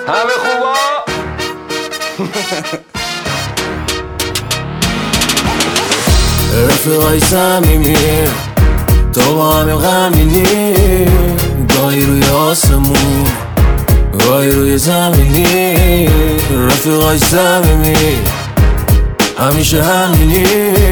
همه خوبا رفیقای صمیمی تو با همه غمینی، گاهی روی آسمون گاهی روی زمینی. رفیقای صمیمی همیشه همینی،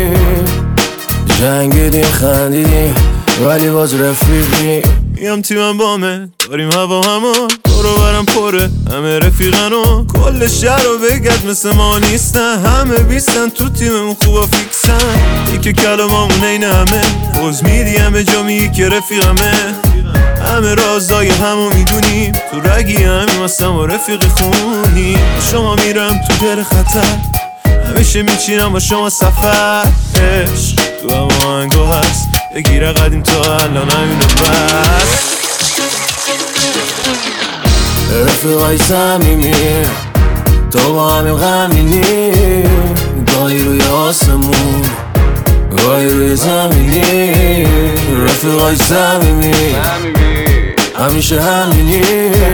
جنگیدیم خندیدیم ولی باز رفیقی. میام تیمم بامه داریم هوا همون دورو برم پره همه رفیقنو کل شهر رو بگرد مثل ما نیستن، همه بیستن تو تیممون خوبا فیکسن. یکی کلامامون این همه روز میدی همه جا میگی که رفیقمه، همه رازای همو میدونیم تو رگی همیم هستم و رفیق خونی. شما میرم تو دل خطر همیشه میچینم با شما سفر، عشق تو هم آهنگو هست بگیره قدیم تا الان همینو بس. رفیقای صمیمی تو با همه غمینی، گاهی روی آسمون گاهی روی زمینی. رفیقای صمیمی همیشه همینی،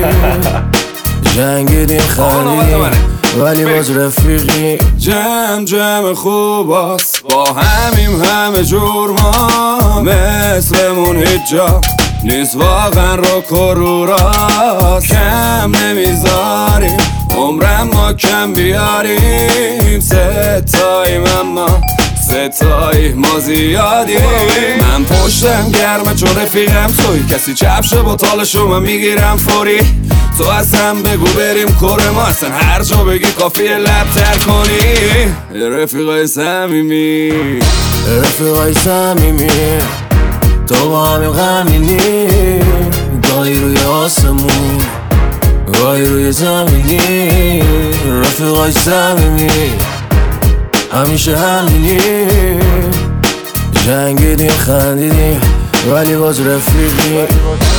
جنگیدیم خندیدیم ولی باز رفیقی. جمع خوباست با همیم همه جور، ما مثلمون هیچ جا نیست واقعا رو کروراست. کم نمیذاریم عمرم ما کم بیاریم، ستاییم اما ستایی ما زیادیم. من پشتم گرمه چون رفیقم توی، کسی چپشه با تالشو من میگیرم فوری. تو از هم بگو بریم کره ما، اصلا هر جا بگی کافیه لب تر کنی. رفیقای صمیمی رفیقای صمیمی تو با همه غمینی، گاهی روی آسمون گاهی روی زمینی. رفیقای صمیمی همیشه همینی، جنگیدیم خندیدیم ولی باز رفیقی.